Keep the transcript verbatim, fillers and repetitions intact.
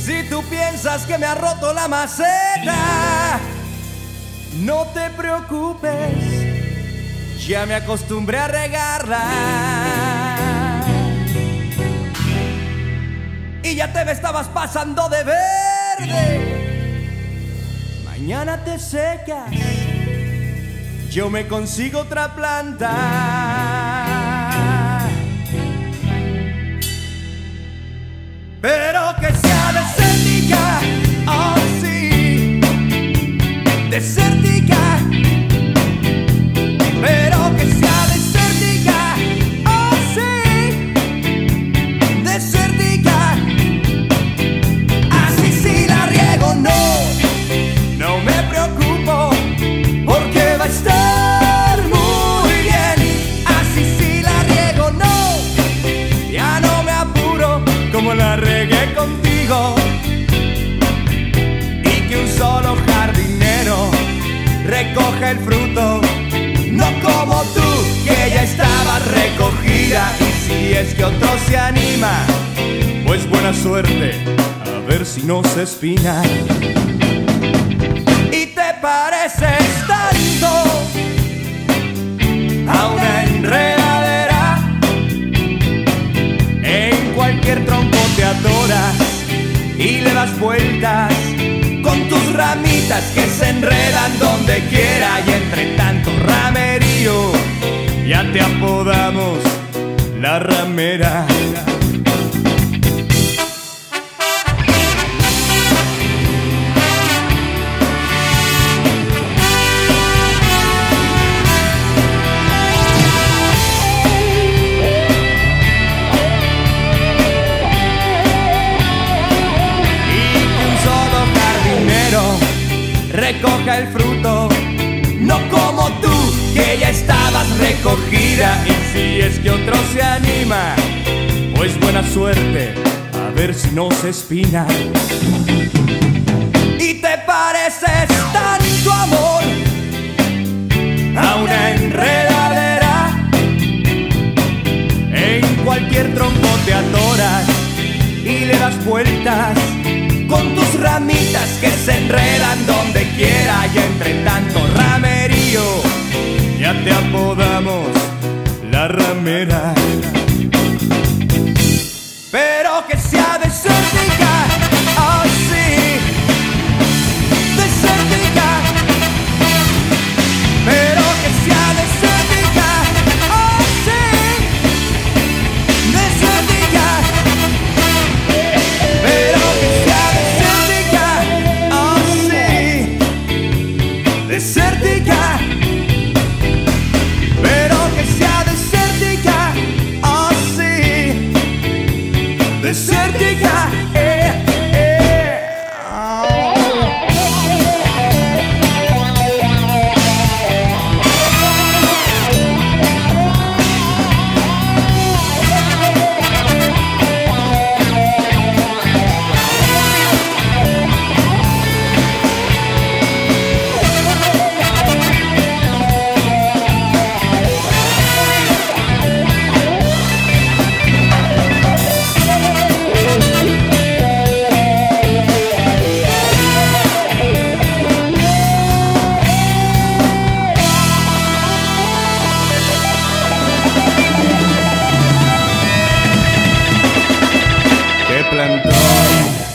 Si tú piensas que me ha roto la maceta, no te preocupes, ya me acostumbré a regarla. Y ya te me estabas pasando de verde. Mañana te secas, yo me consigo otra planta. Pero que sea desértica, oh sí, desértica. Pero que sea desértica, oh sí, desértica. Así si la riego no, no me preocupo, porque va a estar muy bien. Así si la riego no, ya no me apuro, como la regué contigo. Y que un solo jardinero recoja el fruto, no como tú, que ya estabas recogida. Y si es que otro se anima, pues buena suerte, a ver si no se espina. Y te pareces tanto a una enredadera, en cualquier tronco te atoras y le das vueltas con tus ramitas que se enredan donde quiera. Y entre tanto ramerío ya te apodamos la ramera. Recoja el fruto, no como tú, que ya estabas recogida. Y si es que otro se anima, pues buena suerte, a ver si no se espina. Y te pareces tanto, amor, a una enredadera, en cualquier tronco te atoras y le das vueltas con tus ramitas que se enredan donde quiera. Y entre tanto ramerío ya te apodamos la ramera. Pero que sea desértica, oh sí, desértica. Pero que sea desértica, oh sí, desértica. Pero que sea desértica, pero que sea desértica, oh sí, desértica, eh, eh, oh. Plantón.